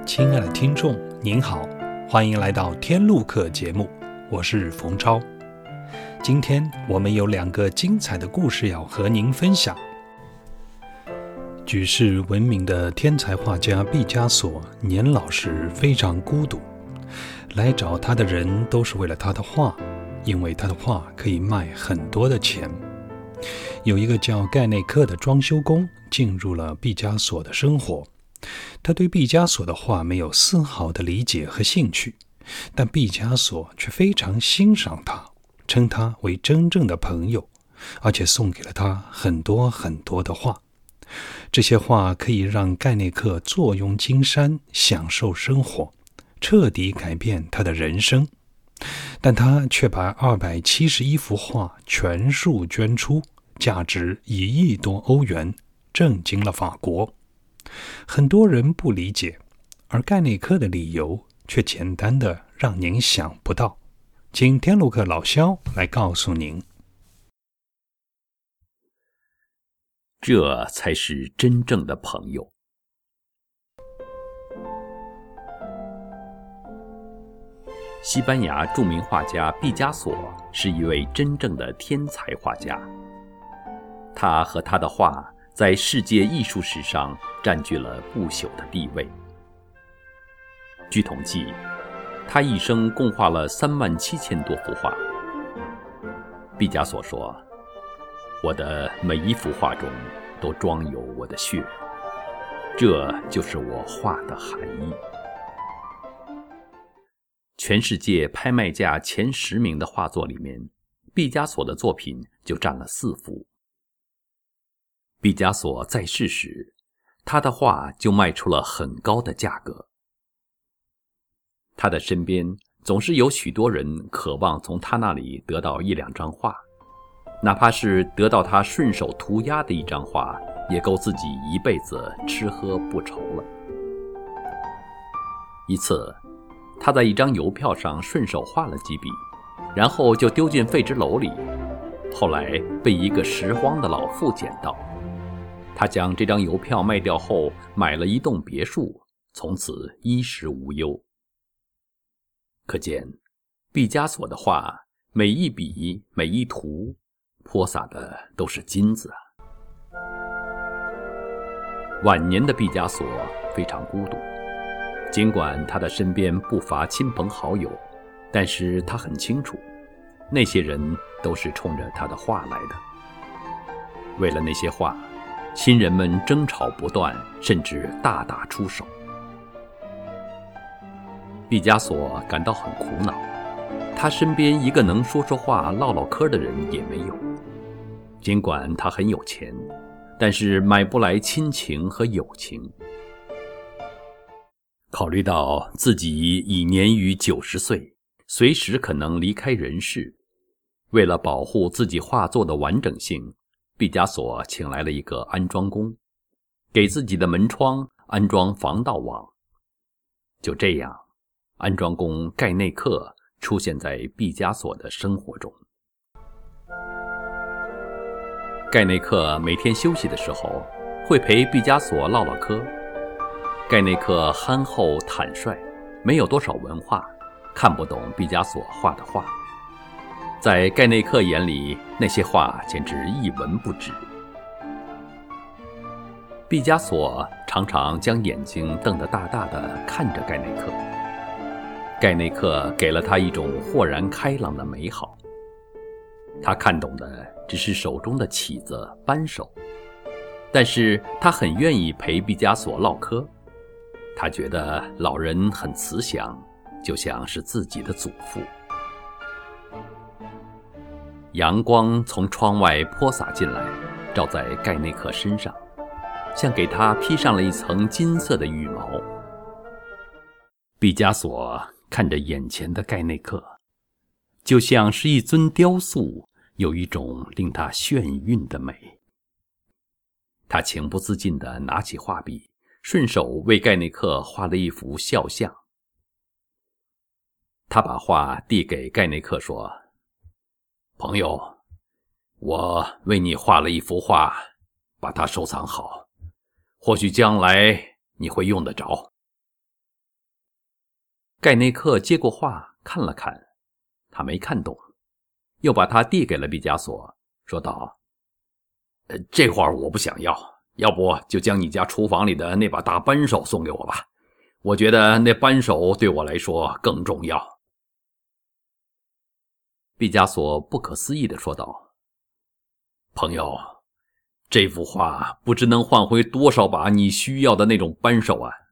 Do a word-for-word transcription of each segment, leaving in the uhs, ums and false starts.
亲爱的听众您好，欢迎来到天路客节目，我是冯超。今天我们有两个精彩的故事要和您分享。举世闻名的天才画家毕加索年老时非常孤独，来找他的人都是为了他的画，因为他的画可以卖很多的钱。有一个叫盖内克的装修工进入了毕加索的生活，他对毕加索的画没有丝毫的理解和兴趣，但毕加索却非常欣赏他，称他为真正的朋友，而且送给了他很多很多的画。这些画可以让盖内克坐拥金山，享受生活，彻底改变他的人生。但他却把二百七十一幅画全数捐出，价值一亿多欧元，震惊了法国。很多人不理解，而盖内克的理由却简单的让您想不到。请天路客老肖来告诉您。 这才是真正的朋友。西班牙著名画家毕加索是一位真正的天才画家，他和他的画在世界艺术史上占据了不朽的地位。据统计，他一生共画了三万七千多幅画。毕加索说，我的每一幅画中都装有我的血，这就是我画的含义。全世界拍卖价前十名的画作里面，毕加索的作品就占了四幅。毕加索在世时，他的画就卖出了很高的价格。他的身边总是有许多人渴望从他那里得到一两张画，哪怕是得到他顺手涂鸦的一张画，也够自己一辈子吃喝不愁了。一次，他在一张邮票上顺手画了几笔，然后就丢进废纸篓里，后来被一个拾荒的老妇捡到。他将这张邮票卖掉后，买了一栋别墅，从此衣食无忧。可见毕加索的画每一笔每一图泼洒的都是金子啊。晚年的毕加索非常孤独，尽管他的身边不乏亲朋好友，但是他很清楚，那些人都是冲着他的画来的。为了那些画，亲人们争吵不断，甚至大打出手。毕加索感到很苦恼，他身边一个能说说话唠唠嗑的人也没有。尽管他很有钱，但是买不来亲情和友情。考虑到自己已年逾九十岁，随时可能离开人世，为了保护自己画作的完整性，毕加索请来了一个安装工，给自己的门窗安装防盗网。就这样，安装工盖内克出现在毕加索的生活中。盖内克每天休息的时候，会陪毕加索唠唠嗑。盖内克憨厚坦率，没有多少文化，看不懂毕加索画的画。在盖内克眼里，那些画简直一文不值。毕加索常常将眼睛瞪得大大的看着盖内克，盖内克给了他一种豁然开朗的美好。他看懂的只是手中的起子扳手，但是他很愿意陪毕加索唠嗑。他觉得老人很慈祥，就像是自己的祖父。阳光从窗外泼洒进来，照在盖内克身上，像给他披上了一层金色的羽毛。毕加索看着眼前的盖内克，就像是一尊雕塑，有一种令他眩晕的美。他情不自禁地拿起画笔，顺手为盖内克画了一幅肖像。他把画递给盖内克说，朋友，我为你画了一幅画，把它收藏好，或许将来你会用得着。 盖内克接过画看了看，他没看懂，又把它递给了毕加索，说道：呃，这画我不想要，要不就将你家厨房里的那把大扳手送给我吧，我觉得那扳手对我来说更重要。毕加索不可思议地说道：朋友，这幅画不知能换回多少把你需要的那种扳手啊。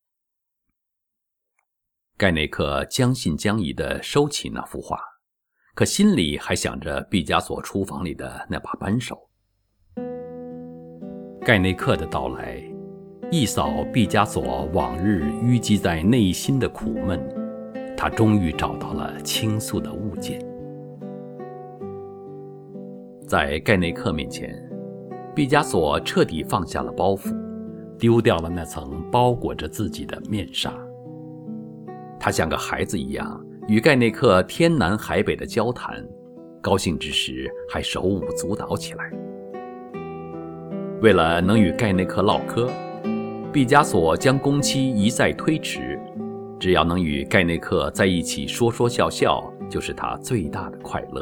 盖内克将信将疑地收起那幅画，可心里还想着毕加索厨房里的那把扳手。盖内克的到来一扫毕加索往日淤积在内心的苦闷，他终于找到了倾诉的物件。在盖内克面前，毕加索彻底放下了包袱，丢掉了那层包裹着自己的面纱。他像个孩子一样与盖内克天南海北的交谈，高兴之时还手舞足蹈起来。为了能与盖内克唠嗑，毕加索将工期一再推迟，只要能与盖内克在一起说说笑笑，就是他最大的快乐。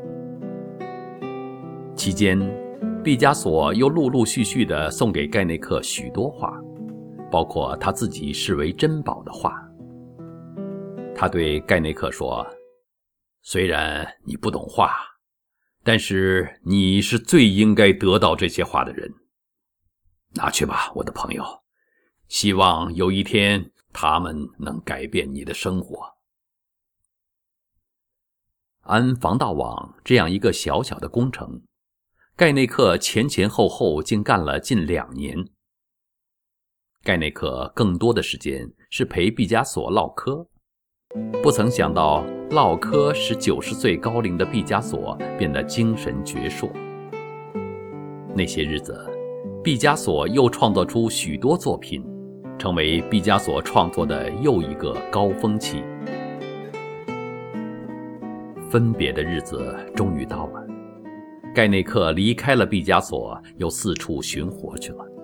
期间，毕加索又陆陆续续地送给盖内克许多画，包括他自己视为珍宝的画。他对盖内克说：虽然你不懂画，但是你是最应该得到这些画的人。拿去吧，我的朋友，希望有一天他们能改变你的生活。安防盗网这样一个小小的工程，盖内克前前后后竟干了近两年。盖内克更多的时间是陪毕加索唠嗑，不曾想到唠嗑使九十岁高龄的毕加索变得精神矍铄。那些日子，毕加索又创作出许多作品，成为毕加索创作的又一个高峰期。分别的日子终于到了，盖内克离开了毕加索，又四处寻活去了。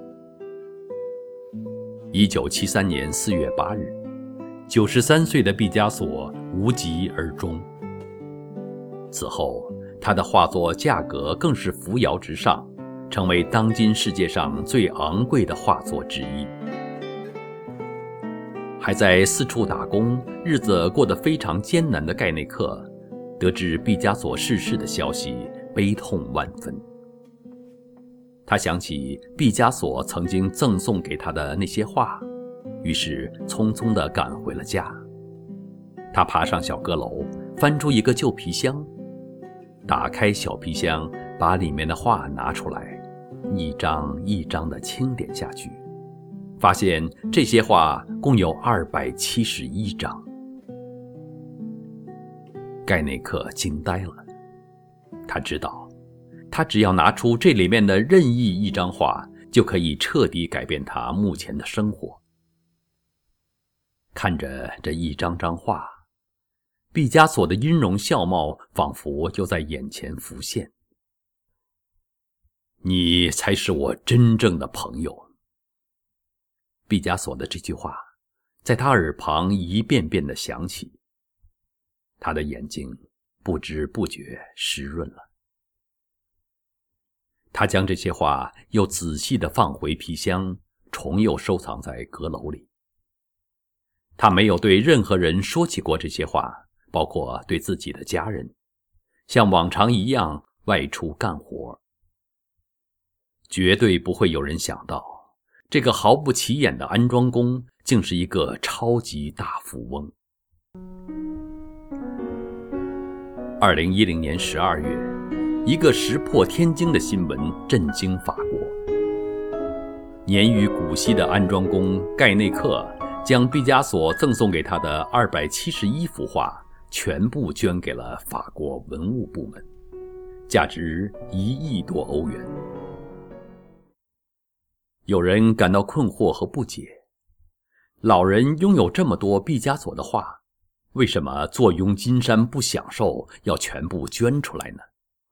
一九七三年四月八日，九十三岁的毕加索无疾而终。此后，他的画作价格更是扶摇直上，成为当今世界上最昂贵的画作之一。还在四处打工，日子过得非常艰难的盖内克，得知毕加索逝世的消息，悲痛万分。他想起毕加索曾经赠送给他的那些画，于是匆匆地赶回了家。他爬上小阁楼，翻出一个旧皮箱，打开小皮箱，把里面的画拿出来，一张一张地清点下去，发现这些画共有二百七十一张。盖内克惊呆了，他知道，他只要拿出这里面的任意一张画，就可以彻底改变他目前的生活。看着这一张张画，毕加索的音容笑貌仿佛就在眼前浮现。你才是我真正的朋友。毕加索的这句话在他耳旁一遍遍地响起，他的眼睛不知不觉湿润了。他将这些画又仔细地放回皮箱，重又收藏在阁楼里。他没有对任何人说起过这些话，包括对自己的家人，像往常一样外出干活。绝对不会有人想到，这个毫不起眼的安装工竟是一个超级大富翁。二零一零年十二月，一个石破天惊的新闻震惊法国。年逾古稀的安装工盖内克将毕加索赠送给他的二百七十一幅画全部捐给了法国文物部门，价值一亿多欧元。有人感到困惑和不解，老人拥有这么多毕加索的画，为什么坐拥金山不享受，要全部捐出来呢？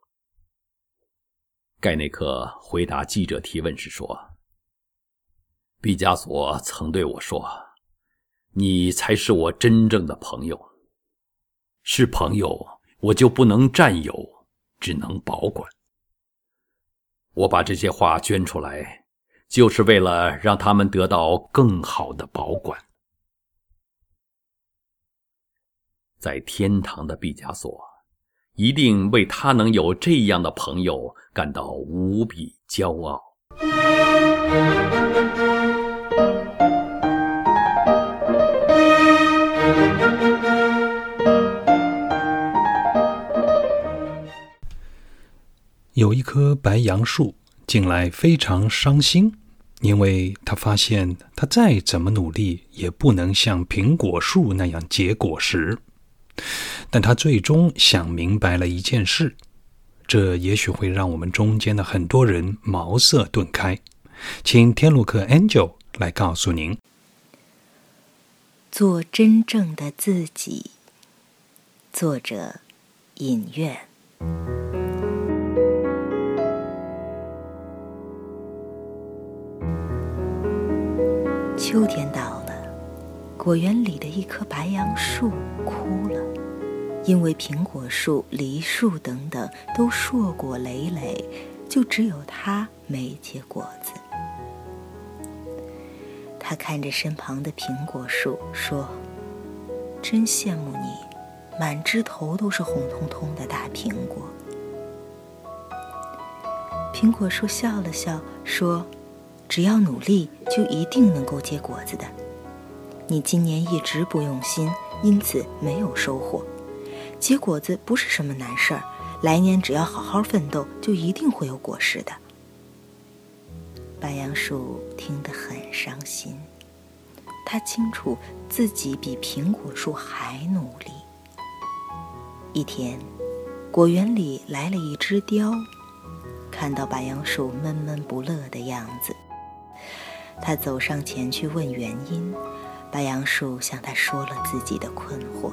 盖内克回答记者提问时说，毕加索曾对我说， 你才是我真正的朋友。是朋友，我就不能占有，只能保管。我把这些画捐出来，就是为了让他们得到更好的保管。在天堂的毕加索，一定为他能有这样的朋友感到无比骄傲。 有一棵白杨树近来非常伤心，因为他发现他再怎么努力也不能像苹果树那样结果实。但他最终想明白了一件事，这也许会让我们中间的很多人茅塞顿开。请天路客 Angel 来告诉您： 做真正的自己。作者：尹苑。秋天到了，果园里的一棵白杨树枯了，因为苹果树、梨树等等都硕果累累，就只有它没结果子。他看着身旁的苹果树说：“真羡慕你，满枝头都是红彤彤的大苹果。”苹果树笑了笑说：“只要努力，就一定能够结果子的。你今年一直不用心，因此没有收获。结果子不是什么难事儿，来年只要好好奋斗，就一定会有果实的。”白杨树听得很伤心，他清楚自己比苹果树还努力。一天，果园里来了一只雕，看到白杨树闷闷不乐的样子，他走上前去问原因。白杨树向他说了自己的困惑。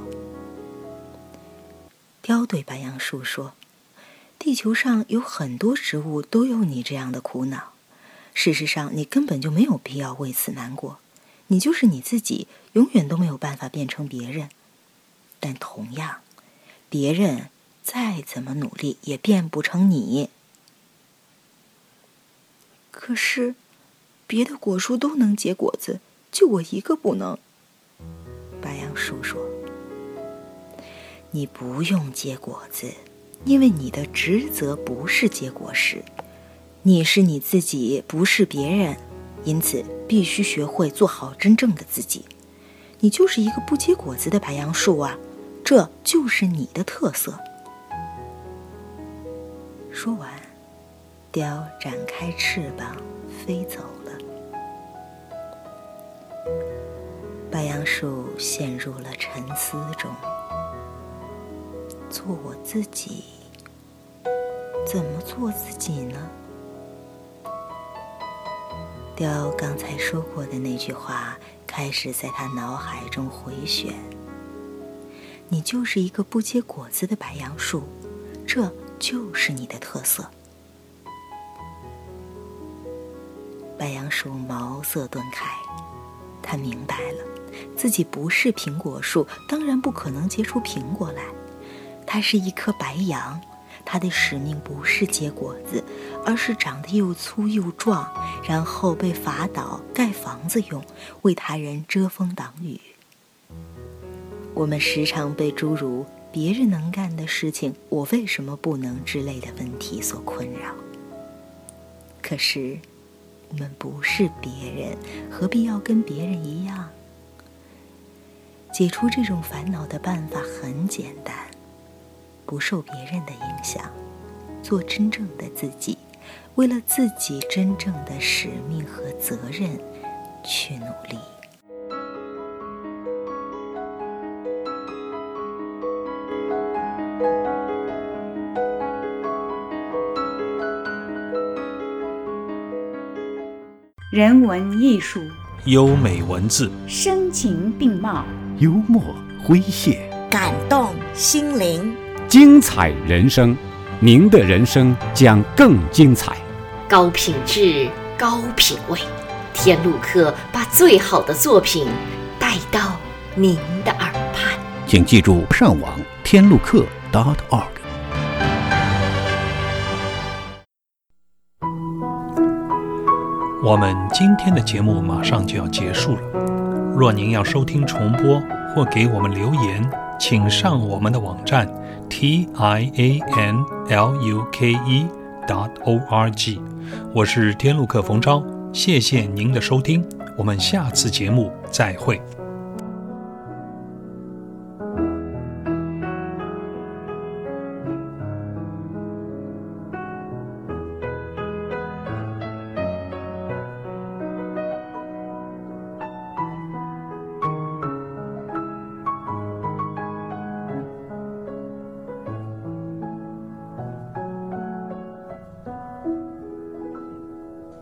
雕对白杨树说：“地球上有很多植物都有你这样的苦恼，事实上你根本就没有必要为此难过，你就是你自己，永远都没有办法变成别人。但同样，别人再怎么努力也变不成你。”可是别的果树都能结果子，就我一个不能。白杨树说：“你不用结果子，因为你的职责不是结果实。你是你自己，不是别人，因此必须学会做好真正的自己。你就是一个不结果子的白杨树啊，这就是你的特色。”说完，雕展开翅膀飞走了。白杨树陷入了沉思中。做我自己，怎么做自己呢？雕刚才说过的那句话开始在他脑海中回旋：你就是一个不结果子的白杨树，这就是你的特色。白杨树茅塞顿开，他明白了，自己不是苹果树，当然不可能结出苹果来。它是一棵白杨，它的使命不是结果子，而是长得又粗又壮，然后被伐倒盖房子用，为他人遮风挡雨。我们时常被诸如别人能干的事情，我为什么不能之类的问题所困扰。可是我们不是别人，何必要跟别人一样？解除这种烦恼的办法很简单，不受别人的影响，做真正的自己，为了自己真正的使命和责任去努力。 人文艺术， 优美文字， 声情并茂， 幽默诙谐， 感动心灵， 精彩人生，您的人生将更精彩。 高品质，高品味，天路客把最好的作品带到您的耳畔。 请记住上网天路客 .org。 我们今天的节目马上就要结束了。若您要收听重播或给我们留言，请上我们的网站 t i a n l u k e dot org。我是天路客冯昭，谢谢您的收听，我们下次节目再会。